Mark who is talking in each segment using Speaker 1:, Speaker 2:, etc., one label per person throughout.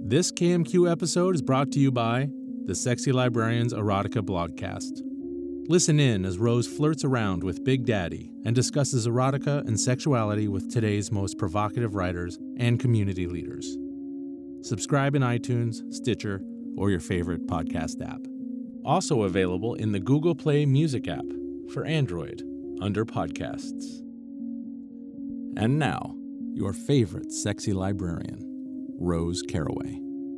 Speaker 1: This KMQ episode is brought to you by the Sexy Librarians Erotica Blogcast. Listen in as Rose flirts around with Big Daddy and discusses erotica and sexuality with today's most provocative writers and community leaders. Subscribe in iTunes, Stitcher, or your favorite podcast app. Also available in the Google Play Music app for Android under Podcasts. And now, your favorite sexy librarian, Rose Caraway.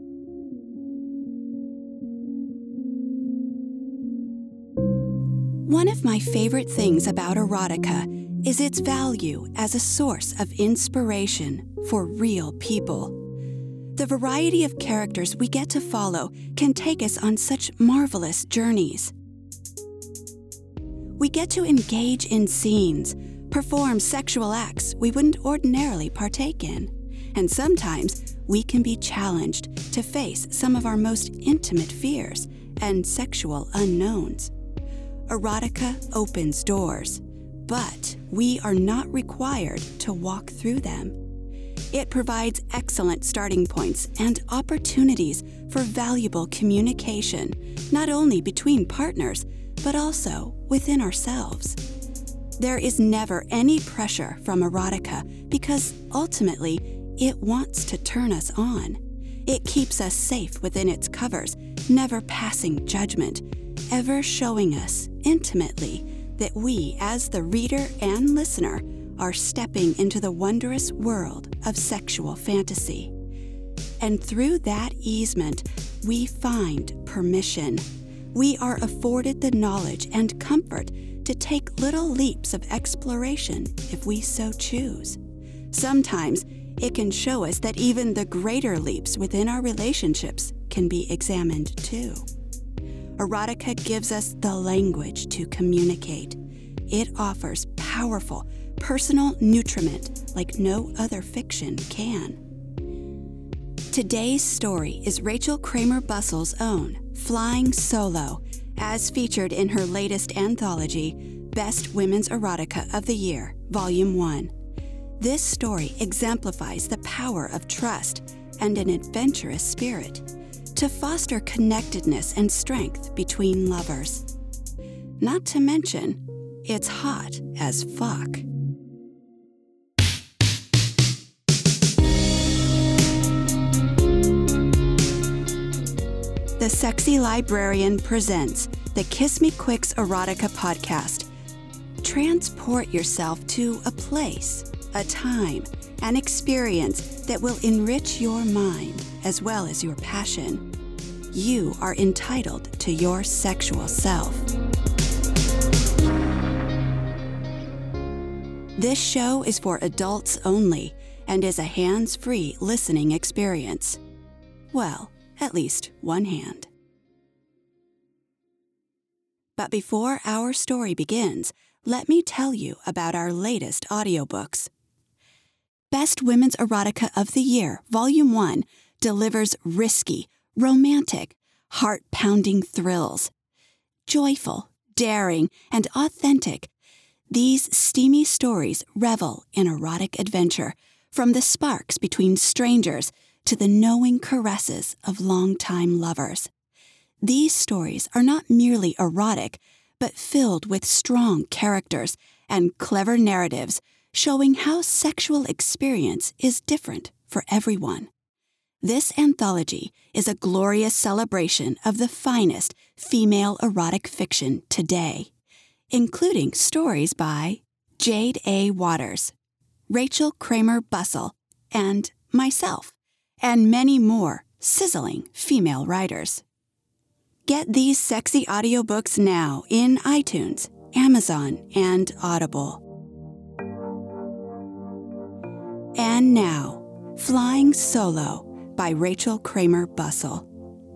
Speaker 2: One of my favorite things about erotica is its value as a source of inspiration for real people. The variety of characters we get to follow can take us on such marvelous journeys. We get to engage in scenes, perform sexual acts we wouldn't ordinarily partake in, and sometimes we can be challenged to face some of our most intimate fears and sexual unknowns. Erotica opens doors, but we are not required to walk through them. It provides excellent starting points and opportunities for valuable communication, not only between partners, but also within ourselves. There is never any pressure from erotica because ultimately it wants to turn us on. It keeps us safe within its covers, never passing judgment, ever showing us intimately that we, as the reader and listener, are stepping into the wondrous world of sexual fantasy. And through that easement, we find permission. We are afforded the knowledge and comfort to take little leaps of exploration if we so choose. Sometimes it can show us that even the greater leaps within our relationships can be examined too. Erotica gives us the language to communicate. It offers powerful, personal nutriment like no other fiction can. Today's story is Rachel Kramer Bussel's own, Flying Solo, as featured in her latest anthology, Best Women's Erotica of the Year, Volume 1. This story exemplifies the power of trust and an adventurous spirit to foster connectedness and strength between lovers. Not to mention, it's hot as fuck. The Sexy Librarian presents the Kiss Me Quicks Erotica podcast. Transport yourself to a place, a time, an experience that will enrich your mind as well as your passion. You are entitled to your sexual self. This show is for adults only and is a hands-free listening experience. Well, at least one hand. But before our story begins, let me tell you about our latest audiobooks. Best Women's Erotica of the Year, Volume 1, delivers risky, romantic, heart-pounding thrills. Joyful, daring, and authentic, these steamy stories revel in erotic adventure, from the sparks between strangers to the knowing caresses of longtime lovers. These stories are not merely erotic, but filled with strong characters and clever narratives showing how sexual experience is different for everyone. This anthology is a glorious celebration of the finest female erotic fiction today, including stories by Jade A. Waters, Rachel Kramer Bussel, and myself, and many more sizzling female writers. Get these sexy audiobooks now in iTunes, Amazon, and Audible. And now, Flying Solo by Rachel Kramer Bussel.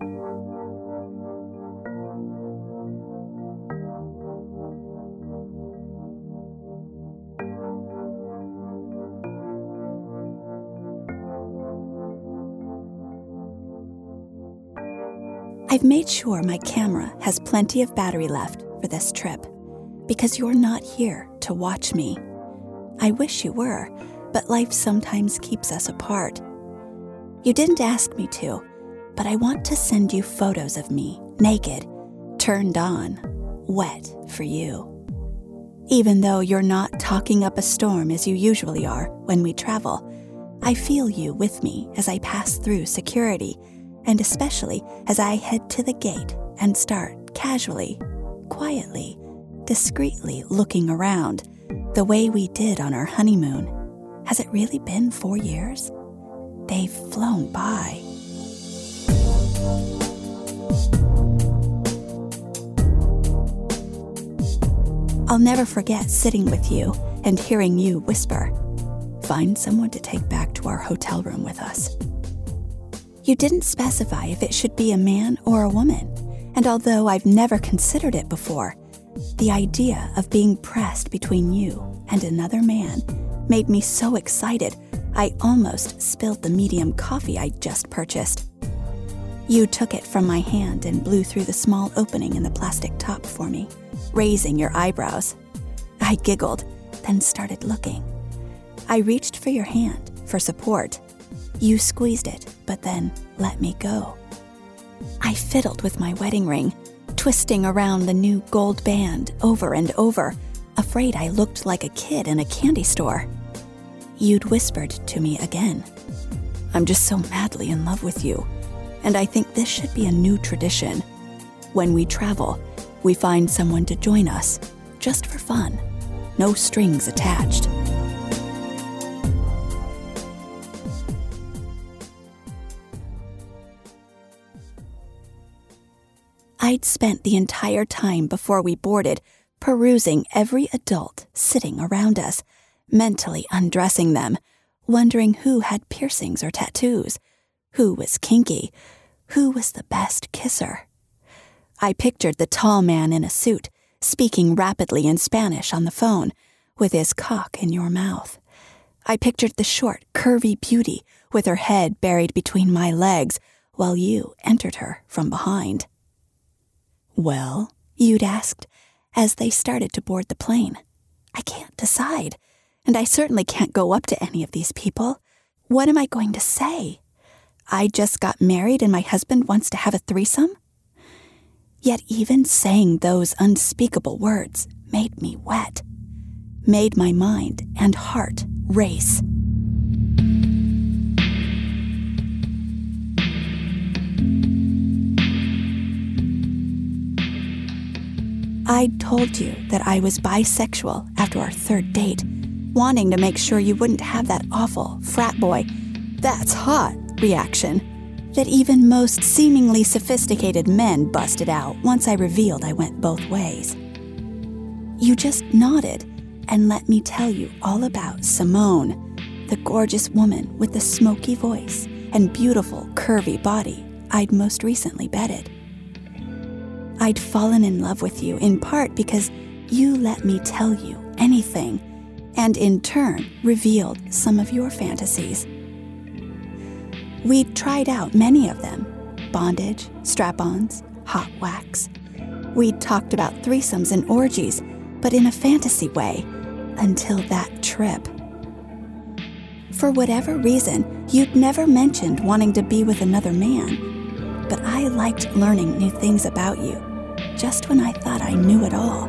Speaker 2: I've made sure my camera has plenty of battery left for this trip, because you're not here to watch me. I wish you were, but life sometimes keeps us apart. You didn't ask me to, but I want to send you photos of me, naked, turned on, wet for you. Even though you're not talking up a storm as you usually are when we travel, I feel you with me as I pass through security, and especially as I head to the gate and start casually, quietly, discreetly looking around, the way we did on our honeymoon. Has it really been 4 years? They've flown by. I'll never forget sitting with you and hearing you whisper, "Find someone to take back to our hotel room with us." You didn't specify if it should be a man or a woman, and although I've never considered it before, the idea of being pressed between you and another man made me so excited I almost spilled the medium coffee I'd just purchased. You took it from my hand and blew through the small opening in the plastic top for me, raising your eyebrows. I giggled, then started looking. I reached for your hand for support. You squeezed it, but then let me go. I fiddled with my wedding ring, twisting around the new gold band over and over, afraid I looked like a kid in a candy store. You'd whispered to me again, "I'm just so madly in love with you, and I think this should be a new tradition. When we travel, we find someone to join us, just for fun, no strings attached." I'd spent the entire time before we boarded perusing every adult sitting around us, mentally undressing them, wondering who had piercings or tattoos, who was kinky, who was the best kisser. I pictured the tall man in a suit, speaking rapidly in Spanish on the phone, with his cock in your mouth. I pictured the short, curvy beauty with her head buried between my legs while you entered her from behind. "Well?" you'd asked, as they started to board the plane. "I can't decide, and I certainly can't go up to any of these people. What am I going to say? I just got married and my husband wants to have a threesome?" Yet even saying those unspeakable words made me wet, made my mind and heart race. I'd told you that I was bisexual after our third date, wanting to make sure you wouldn't have that awful frat boy, "That's hot" reaction that even most seemingly sophisticated men busted out once I revealed I went both ways. You just nodded and let me tell you all about Simone, the gorgeous woman with the smoky voice and beautiful, curvy body I'd most recently bedded. I'd fallen in love with you in part because you let me tell you anything, and in turn revealed some of your fantasies. We'd tried out many of them: bondage, strap-ons, hot wax. We'd talked about threesomes and orgies, but in a fantasy way, until that trip. For whatever reason, you'd never mentioned wanting to be with another man, but I liked learning new things about you, just when I thought I knew it all.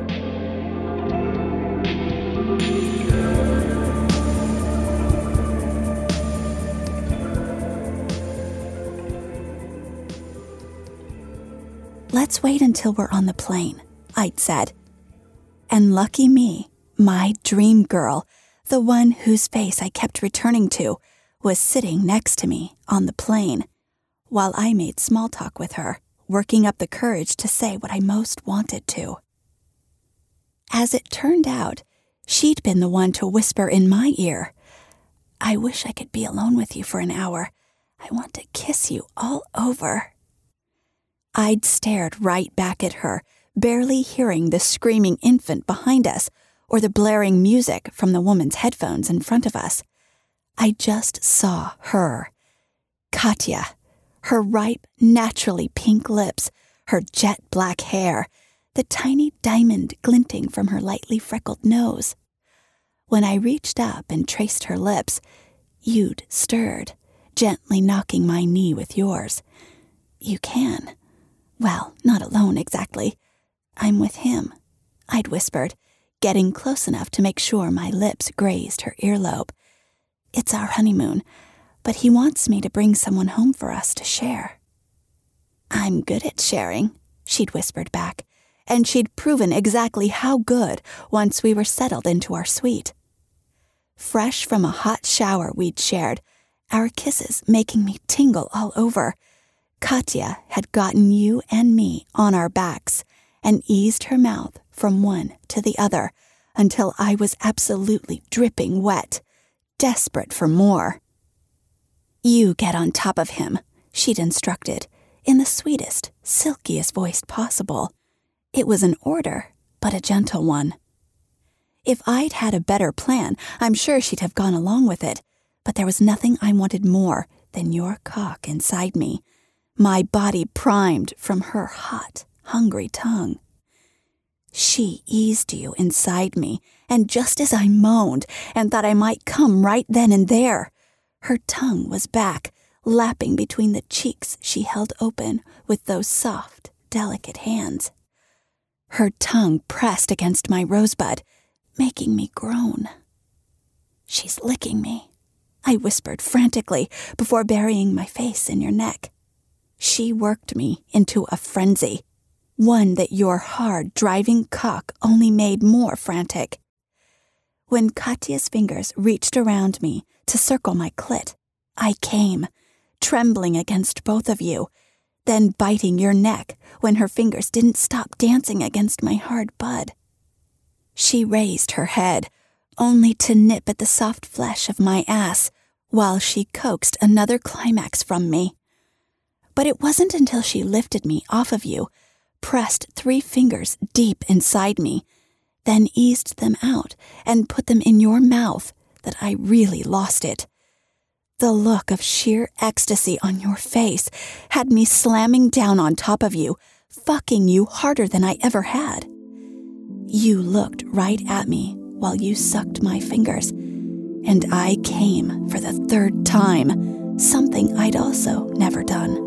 Speaker 2: "Let's wait until we're on the plane," I'd said. And lucky me, my dream girl, the one whose face I kept returning to, was sitting next to me on the plane, while I made small talk with her, working up the courage to say what I most wanted to. As it turned out, she'd been the one to whisper in my ear, "I wish I could be alone with you for an hour. I want to kiss you all over." I'd stared right back at her, barely hearing the screaming infant behind us or the blaring music from the woman's headphones in front of us. I just saw her, Katya, her ripe, naturally pink lips, her jet black hair, the tiny diamond glinting from her lightly freckled nose. When I reached up and traced her lips, you'd stirred, gently knocking my knee with yours. You can. Well, not alone exactly. I'm with him, I'd whispered, getting close enough to make sure my lips grazed her earlobe. It's our honeymoon, but he wants me to bring someone home for us to share. I'm good at sharing, she'd whispered back, and she'd proven exactly how good once we were settled into our suite. Fresh from a hot shower we'd shared, our kisses making me tingle all over, Katya had gotten you and me on our backs and eased her mouth from one to the other until I was absolutely dripping wet, desperate for more. You get on top of him, she'd instructed, in the sweetest, silkiest voice possible. It was an order, but a gentle one. If I'd had a better plan, I'm sure she'd have gone along with it, but there was nothing I wanted more than your cock inside me, my body primed from her hot, hungry tongue. She eased you inside me, and just as I moaned and thought I might come right then and there, her tongue was back, lapping between the cheeks she held open with those soft, delicate hands. Her tongue pressed against my rosebud, making me groan. She's licking me, I whispered frantically before burying my face in your neck. She worked me into a frenzy, one that your hard, driving cock only made more frantic. When Katya's fingers reached around me to circle my clit, I came, trembling against both of you, then biting your neck when her fingers didn't stop dancing against my hard bud. She raised her head, only to nip at the soft flesh of my ass while she coaxed another climax from me. But it wasn't until she lifted me off of you, pressed 3 fingers deep inside me, then eased them out and put them in your mouth that I really lost it. The look of sheer ecstasy on your face had me slamming down on top of you, fucking you harder than I ever had. You looked right at me while you sucked my fingers, and I came for the 3rd time, something I'd also never done.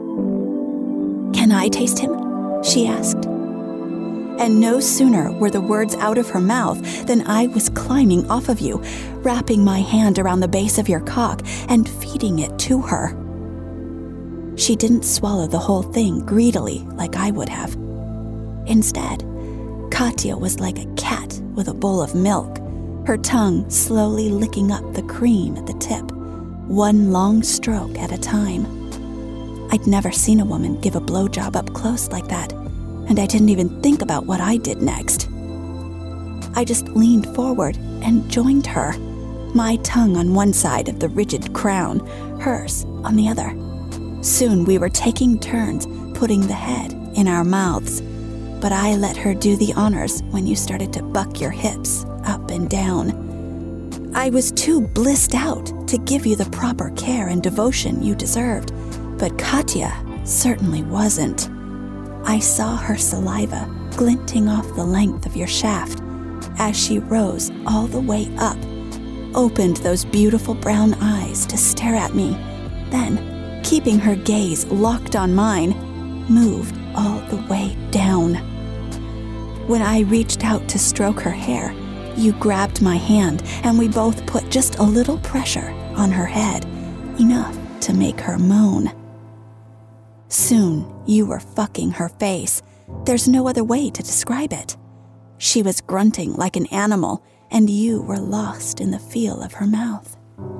Speaker 2: Can I taste him? She asked. And no sooner were the words out of her mouth than I was climbing off of you, wrapping my hand around the base of your cock and feeding it to her. She didn't swallow the whole thing greedily like I would have. Instead, Katya was like a cat with a bowl of milk, her tongue slowly licking up the cream at the tip, one long stroke at a time. I'd never seen a woman give a blowjob up close like that, and I didn't even think about what I did next. I just leaned forward and joined her, my tongue on one side of the rigid crown, hers on the other. Soon we were taking turns putting the head in our mouths, but I let her do the honors when you started to buck your hips up and down. I was too blissed out to give you the proper care and devotion you deserved, but Katya certainly wasn't. I saw her saliva glinting off the length of your shaft as she rose all the way up, opened those beautiful brown eyes to stare at me, then, keeping her gaze locked on mine, moved all the way down. When I reached out to stroke her hair, you grabbed my hand and we both put just a little pressure on her head, enough to make her moan. Soon, you were fucking her face. There's no other way to describe it. She was grunting like an animal, and you were lost in the feel of her mouth.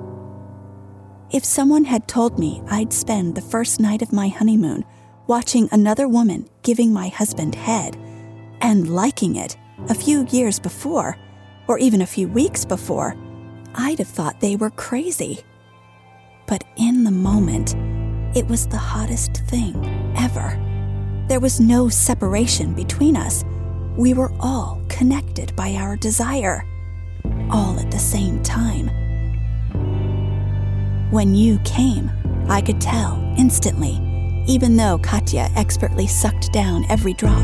Speaker 2: If someone had told me I'd spend the first night of my honeymoon watching another woman giving my husband head, and liking it a few years before, or even a few weeks before, I'd have thought they were crazy. But in the moment, it was the hottest thing ever. There was no separation between us. We were all connected by our desire, all at the same time. When you came, I could tell instantly, even though Katya expertly sucked down every drop.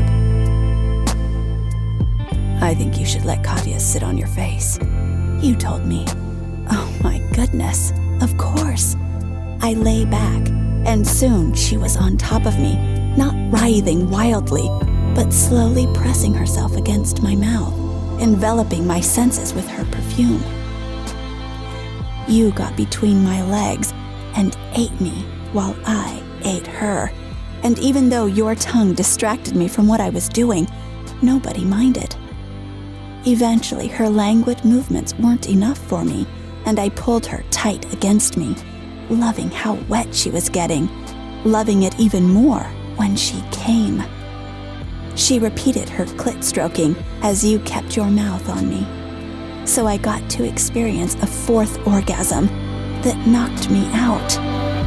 Speaker 2: I think you should let Katya sit on your face, you told me. Oh my goodness, of course. I lay back, and soon she was on top of me, not writhing wildly, but slowly pressing herself against my mouth, enveloping my senses with her perfume. You got between my legs and ate me while I ate her, and even though your tongue distracted me from what I was doing, nobody minded. Eventually, her languid movements weren't enough for me, and I pulled her tight against me, loving how wet she was getting, loving it even more when she came. She repeated her clit stroking as you kept your mouth on me. So I got to experience a fourth orgasm that knocked me out.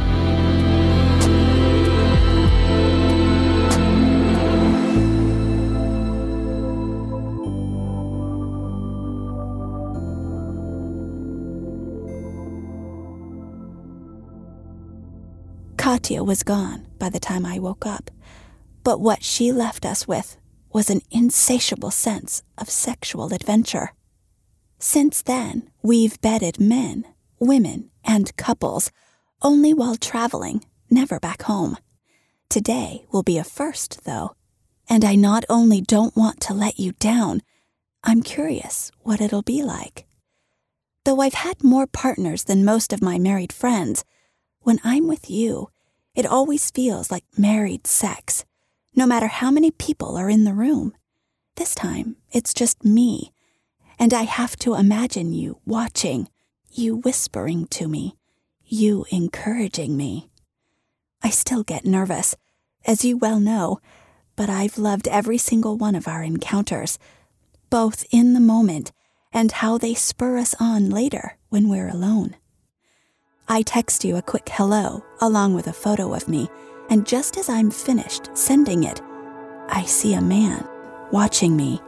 Speaker 2: Katya was gone by the time I woke up, but what she left us with was an insatiable sense of sexual adventure. Since then, we've bedded men, women, and couples, only while traveling, never back home. Today will be a first, though, and I not only don't want to let you down, I'm curious what it'll be like. Though I've had more partners than most of my married friends, when I'm with you, it always feels like married sex, no matter how many people are in the room. This time, it's just me, and I have to imagine you watching, you whispering to me, you encouraging me. I still get nervous, as you well know, but I've loved every single one of our encounters, both in the moment and how they spur us on later when we're alone. I text you a quick hello along with a photo of me, and just as I'm finished sending it, I see a man watching me.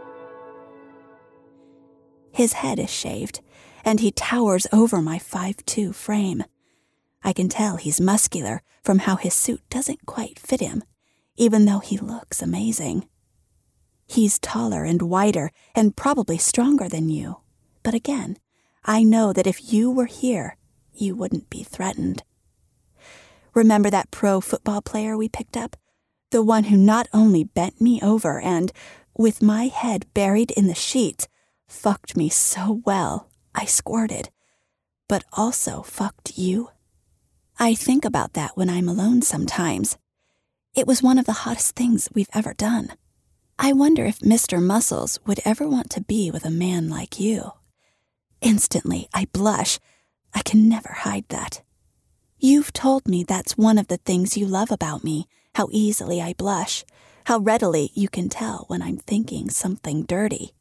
Speaker 2: His head is shaved, and he towers over my 5'2" frame. I can tell he's muscular from how his suit doesn't quite fit him, even though he looks amazing. He's taller and wider and probably stronger than you, but again, I know that if you were here, you wouldn't be threatened. Remember that pro football player we picked up? The one who not only bent me over and, with my head buried in the sheets, fucked me so well I squirted, but also fucked you? I think about that when I'm alone sometimes. It was one of the hottest things we've ever done. I wonder if Mr. Muscles would ever want to be with a man like you. Instantly, I blush. I can never hide that. You've told me that's one of the things you love about me, how easily I blush, how readily you can tell when I'm thinking something dirty.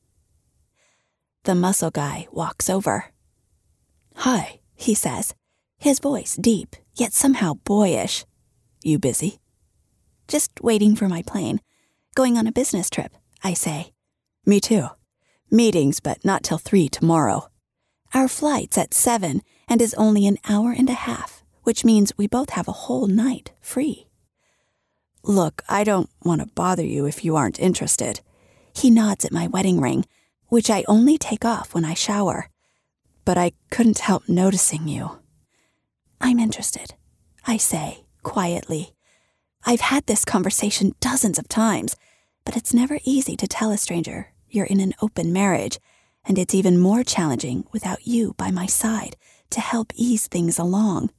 Speaker 2: The muscle guy walks over. "Hi," he says, his voice deep, yet somehow boyish. "You busy?" "Just waiting for my plane. Going on a business trip," I say. "Me too. Meetings, but not till 3 tomorrow. Our flight's at 7 and is only an hour and a half, which means we both have a whole night free." "Look, I don't want to bother you if you aren't interested." He nods at my wedding ring, which I only take off when I shower. "But I couldn't help noticing you." "I'm interested," I say, quietly. I've had this conversation dozens of times, but it's never easy to tell a stranger you're in an open marriage, and it's even more challenging without you by my side to help ease things along.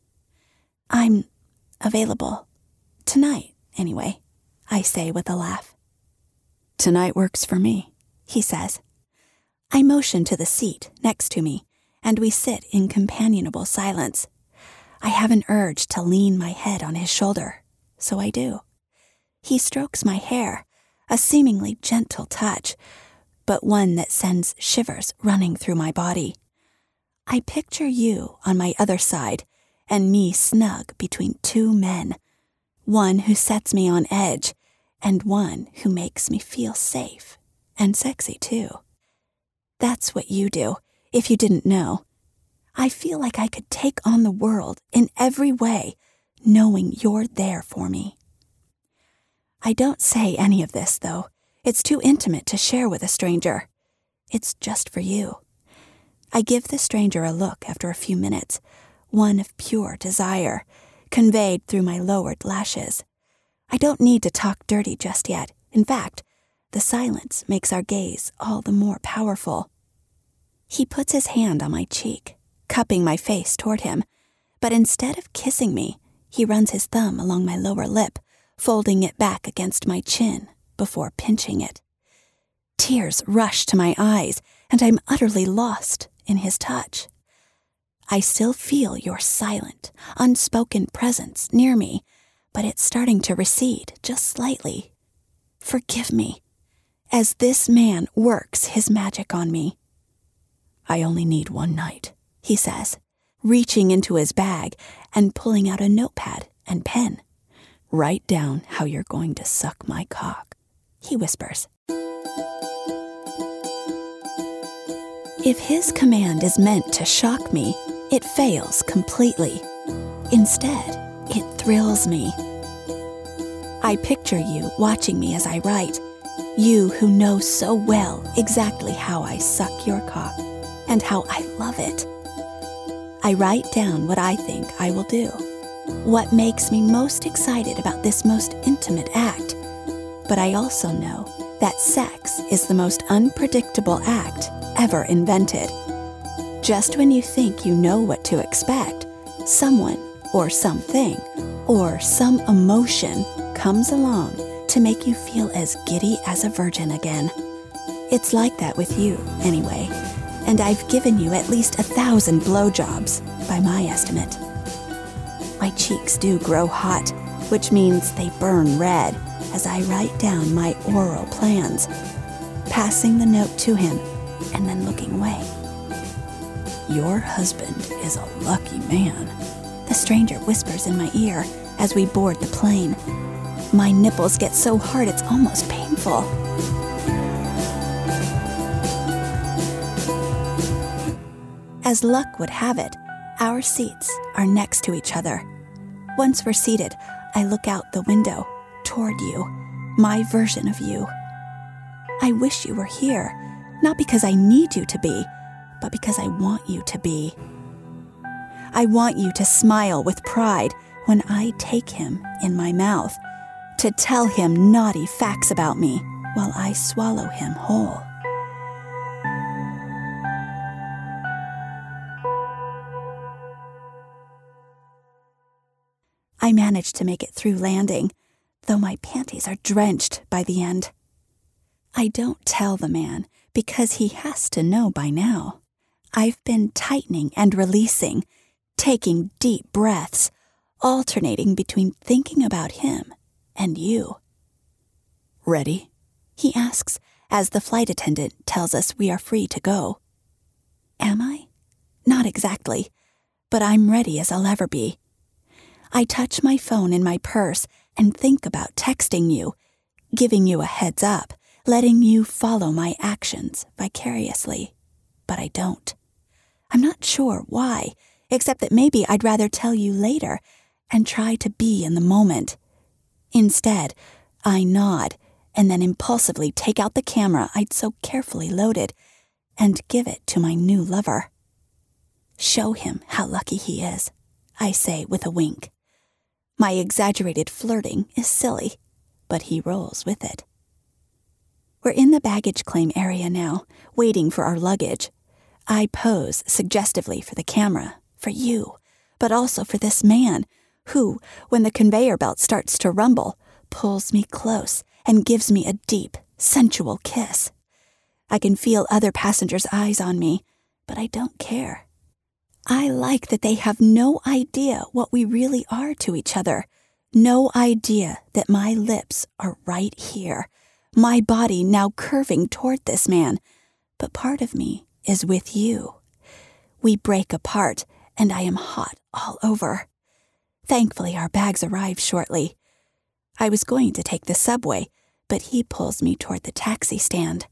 Speaker 2: "I'm available. Tonight, anyway," I say with a laugh. "Tonight works for me," he says. I motion to the seat next to me, and we sit in companionable silence. I have an urge to lean my head on his shoulder, so I do. He strokes my hair, a seemingly gentle touch, but one that sends shivers running through my body. I picture you on my other side, and me snug between two men, one who sets me on edge, and one who makes me feel safe and sexy too. That's what you do, if you didn't know. I feel like I could take on the world in every way, knowing you're there for me. I don't say any of this, though. It's too intimate to share with a stranger. It's just for you. I give the stranger a look after a few minutes, one of pure desire, conveyed through my lowered lashes. I don't need to talk dirty just yet. In fact, the silence makes our gaze all the more powerful. He puts his hand on my cheek, cupping my face toward him, but instead of kissing me, he runs his thumb along my lower lip, folding it back against my chin before pinching it. Tears rush to my eyes, and I'm utterly lost in his touch. I still feel your silent, unspoken presence near me, but it's starting to recede just slightly. Forgive me, as this man works his magic on me. I only need one night, he says, reaching into his bag and pulling out a notepad and pen. Write down how you're going to suck my cock, he whispers. If his command is meant to shock me, it fails completely. Instead, it thrills me. I picture you watching me as I write, you who know so well exactly how I suck your cock and how I love it. I write down what I think I will do, what makes me most excited about this most intimate act. But I also know that sex is the most unpredictable act ever invented. Just when you think you know what to expect, someone or something or some emotion comes along to make you feel as giddy as a virgin again. It's like that with you, anyway, and I've given you at least 1,000 blowjobs, by my estimate. My cheeks do grow hot, which means they burn red as I write down my oral plans, passing the note to him and then looking away. Your husband is a lucky man, the stranger whispers in my ear as we board the plane. My nipples get so hard it's almost painful. As luck would have it, our seats are next to each other. Once we're seated, I look out the window toward you, my version of you. I wish you were here, not because I need you to be, but because I want you to be. I want you to smile with pride when I take him in my mouth, to tell him naughty facts about me while I swallow him whole. I manage to make it through landing, though my panties are drenched by the end. I don't tell the man because he has to know by now. I've been tightening and releasing, taking deep breaths, alternating between thinking about him and you. Ready? He asks as the flight attendant tells us we are free to go. Am I? Not exactly, but I'm ready as I'll ever be. I touch my phone in my purse and think about texting you, giving you a heads up, letting you follow my actions vicariously. But I don't. I'm not sure why, except that maybe I'd rather tell you later and try to be in the moment. Instead, I nod and then impulsively take out the camera I'd so carefully loaded and give it to my new lover. Show him how lucky he is, I say with a wink. My exaggerated flirting is silly, but he rolls with it. We're in the baggage claim area now, waiting for our luggage. I pose suggestively for the camera, for you, but also for this man who, when the conveyor belt starts to rumble, pulls me close and gives me a deep, sensual kiss. I can feel other passengers' eyes on me, but I don't care. I like that they have no idea what we really are to each other, no idea that my lips are right here, my body now curving toward this man, but part of me is with you. We break apart, and I am hot all over. Thankfully, our bags arrive shortly. I was going to take the subway, but he pulls me toward the taxi stand.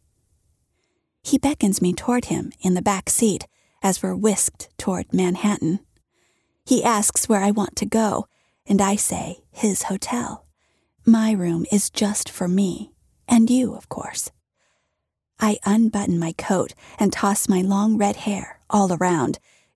Speaker 2: He beckons me toward him in the back seat as we're whisked toward Manhattan. He asks where I want to go, and I say his hotel. My room is just for me, and you, of course. I unbutton my coat and toss my long red hair all around,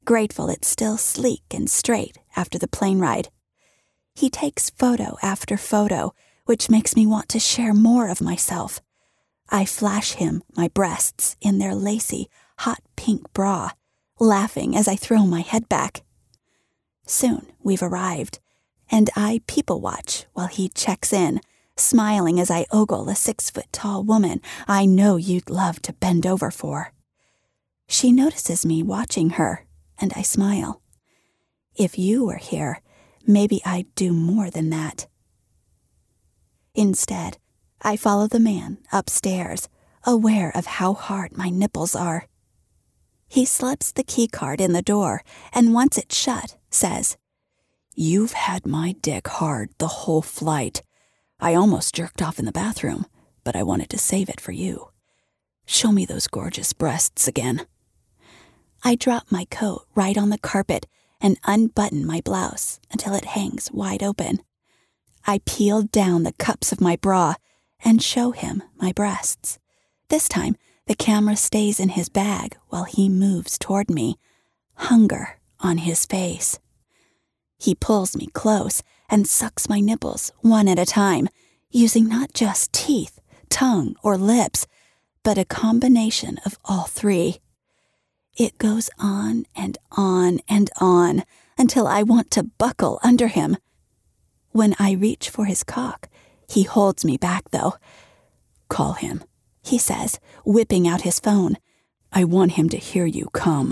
Speaker 2: grateful it's still sleek and straight after the plane ride. He takes photo after photo, which makes me want to share more of myself. I flash him my breasts in their lacy, hot pink bra, laughing as I throw my head back. Soon we've arrived, and I people watch while he checks in, smiling as I ogle a 6-foot-tall woman I know you'd love to bend over for. She notices me watching her, and I smile. If you were here, maybe I'd do more than that. Instead, I follow the man upstairs, aware of how hard my nipples are. He slips the keycard in the door, and once it's shut, says, "You've had my dick hard the whole flight. I almost jerked off in the bathroom, but I wanted to save it for you. Show me those gorgeous breasts again." I drop my coat right on the carpet and unbutton my blouse until it hangs wide open. I peel down the cups of my bra and show him my breasts. This time, the camera stays in his bag while he moves toward me, hunger on his face. He pulls me close and sucks my nipples one at a time, using not just teeth, tongue, or lips, but a combination of all three. It goes on and on and on until I want to buckle under him. When I reach for his cock, he holds me back, though. "Call him," he says, whipping out his phone. "I want him to hear you come."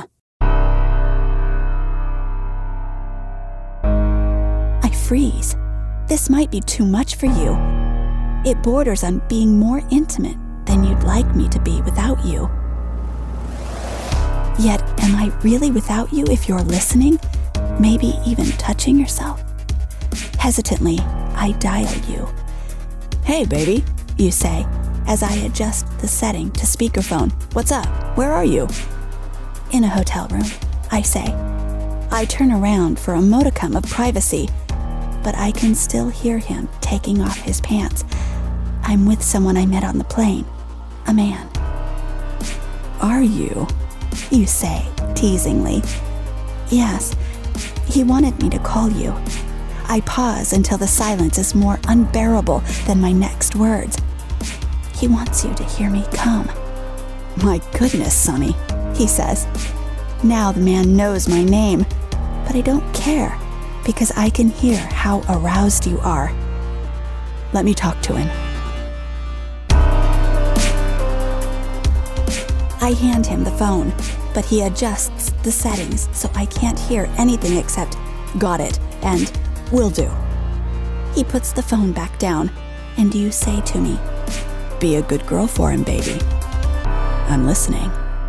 Speaker 2: I freeze. This might be too much for you. It borders on being more intimate than you'd like me to be without you. Yet, am I really without you if you're listening? Maybe even touching yourself? Hesitantly, I dial you. "Hey, baby," you say, as I adjust the setting to speakerphone. "What's up? Where are you?" "In a hotel room," I say. I turn around for a modicum of privacy, but I can still hear him taking off his pants. I'm with someone I met on the plane, a man. "Are you?" you say, teasingly. "Yes, he wanted me to call you." I pause until the silence is more unbearable than my next words. "He wants you to hear me come." "My goodness, Sonny," he says. Now the man knows my name, but I don't care because I can hear how aroused you are. "Let me talk to him." I hand him the phone, but he adjusts the settings so I can't hear anything except "got it" and "will do." He puts the phone back down, and you say to me, "Be a good girl for him, baby." "I'm listening."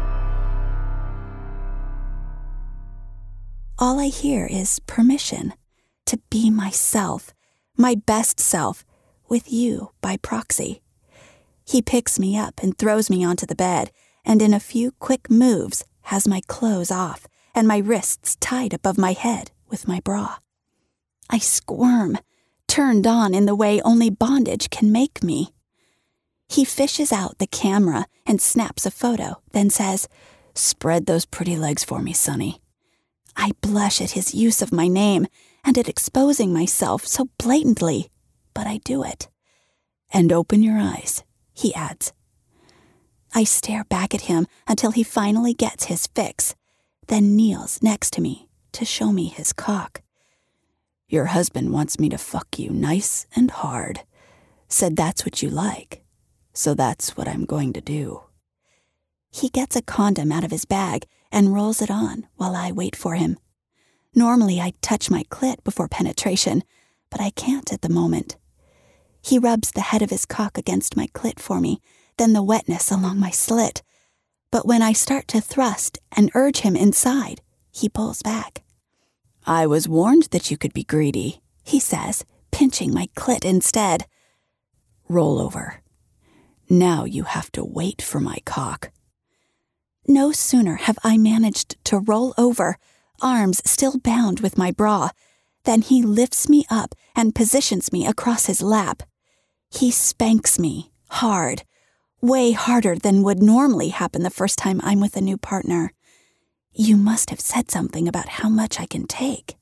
Speaker 2: All I hear is permission to be myself, my best self, with you by proxy. He picks me up and throws me onto the bed, and in a few quick moves has my clothes off and my wrists tied above my head with my bra. I squirm, turned on in the way only bondage can make me. He fishes out the camera and snaps a photo, then says, "Spread those pretty legs for me, Sonny." I blush at his use of my name and at exposing myself so blatantly, but I do it. "And open your eyes," he adds. I stare back at him until he finally gets his fix, then kneels next to me to show me his cock. "Your husband wants me to fuck you nice and hard. Said that's what you like, so that's what I'm going to do." He gets a condom out of his bag and rolls it on while I wait for him. Normally I'd touch my clit before penetration, but I can't at the moment. He rubs the head of his cock against my clit for me, then the wetness along my slit. But when I start to thrust and urge him inside, he pulls back. "I was warned that you could be greedy," he says, pinching my clit instead. "Roll over. Now you have to wait for my cock." No sooner have I managed to roll over, arms still bound with my bra, than he lifts me up and positions me across his lap. He spanks me hard, way harder than would normally happen the first time I'm with a new partner. You must have said something about how much I can take.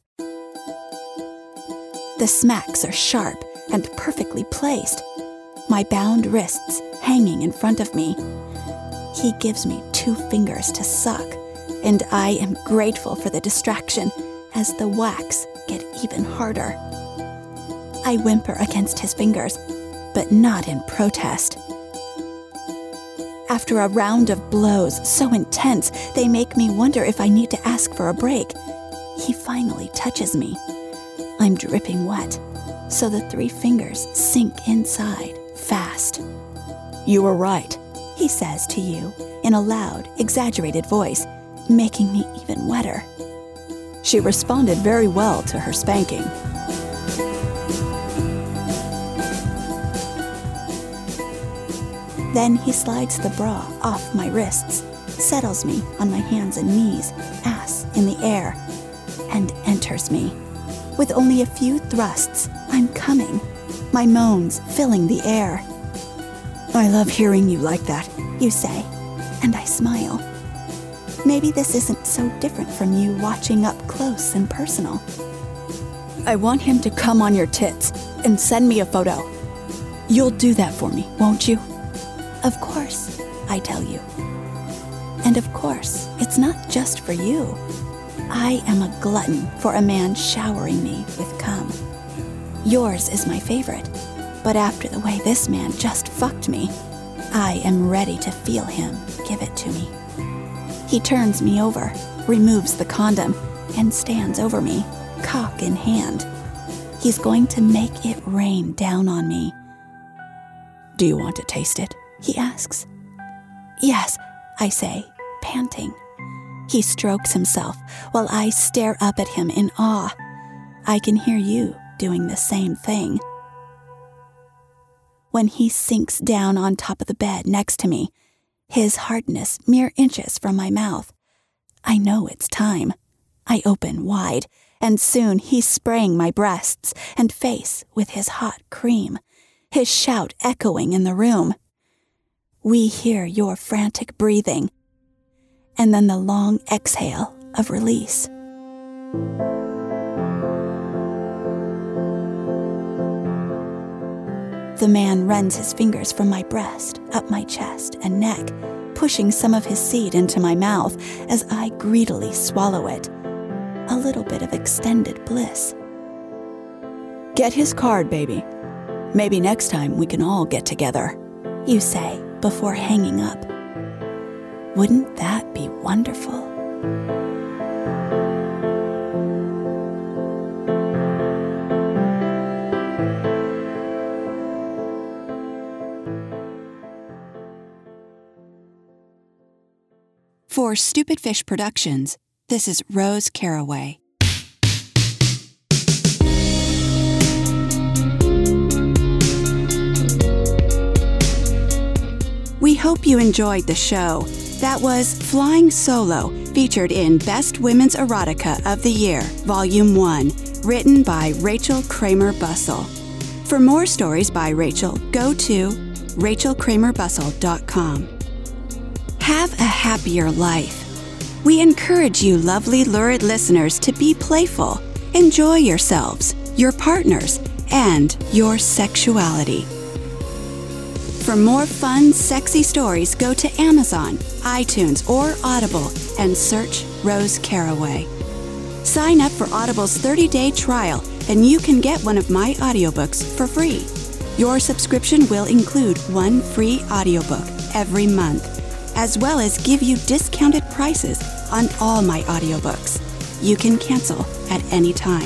Speaker 2: The smacks are sharp and perfectly placed, my bound wrists hanging in front of me. He gives me 2 fingers to suck, and I am grateful for the distraction as the whacks get even harder. I whimper against his fingers, but not in protest. After a round of blows so intense they make me wonder if I need to ask for a break, he finally touches me. I'm dripping wet, so the 3 fingers sink inside fast. "You were right," he says to you in a loud, exaggerated voice, making me even wetter. "She responded very well to her spanking." Then he slides the bra off my wrists, settles me on my hands and knees, ass in the air, and enters me. With only a few thrusts, I'm coming, my moans filling the air. "I love hearing you like that," you say, and I smile. Maybe this isn't so different from you watching up close and personal. "I want him to come on your tits and send me a photo. You'll do that for me, won't you?" "Of course," I tell you. And of course, it's not just for you. I am a glutton for a man showering me with cum. Yours is my favorite, but after the way this man just fucked me, I am ready to feel him give it to me. He turns me over, removes the condom, and stands over me, cock in hand. He's going to make it rain down on me. "Do you want to taste it?" he asks. "Yes," I say, panting. He strokes himself while I stare up at him in awe. I can hear you doing the same thing. When he sinks down on top of the bed next to me, his hardness mere inches from my mouth, I know it's time. I open wide, and soon he's spraying my breasts and face with his hot cream, his shout echoing in the room. We hear your frantic breathing, and then the long exhale of release. The man runs his fingers from my breast, up my chest and neck, pushing some of his seed into my mouth as I greedily swallow it. A little bit of extended bliss. "Get his card, baby. Maybe next time we can all get together," you say before hanging up. Wouldn't that be wonderful? For Stupid Fish Productions, this is Rose Caraway. We hope you enjoyed the show. That was Flying Solo, featured in Best Women's Erotica of the Year, Volume 1, written by Rachel Kramer Bussell. For more stories by Rachel, go to rachelkramerbussell.com. Have a happier life. We encourage you lovely, lurid listeners to be playful. Enjoy yourselves, your partners, and your sexuality. For more fun, sexy stories, go to Amazon, iTunes, or Audible and search Rose Caraway. Sign up for Audible's 30-day trial and you can get one of my audiobooks for free. Your subscription will include one free audiobook every month, as well as give you discounted prices on all my audiobooks. You can cancel at any time.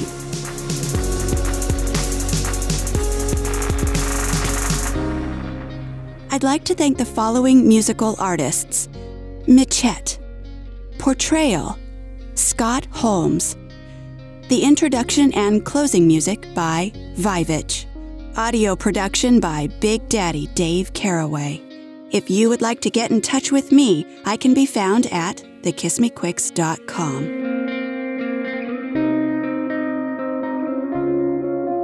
Speaker 2: I'd like to thank the following musical artists: Michette, Portrayal, Scott Holmes. The introduction and closing music by Vivitch. Audio production by Big Daddy Dave Caraway. If you would like to get in touch with me, I can be found at thekissmequicks.com.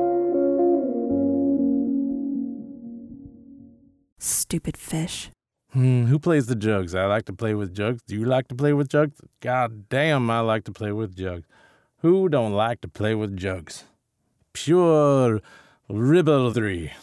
Speaker 2: Stupid fish.
Speaker 1: Who plays the jugs? I like to play with jugs. Do you like to play with jugs? God damn, I like to play with jugs. Who don't like to play with jugs? Pure ribaldry.